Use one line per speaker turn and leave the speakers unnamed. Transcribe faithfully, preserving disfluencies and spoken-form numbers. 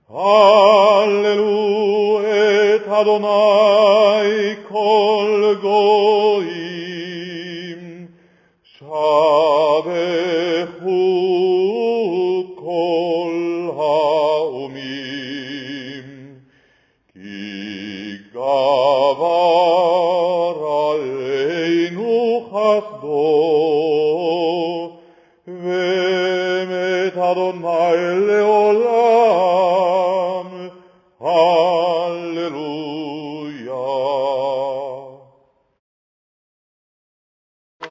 הללו את אדוני כל גויים, שבחו כל האומים, כי גבר עלינו חסדו, ומת אדוני לעולם.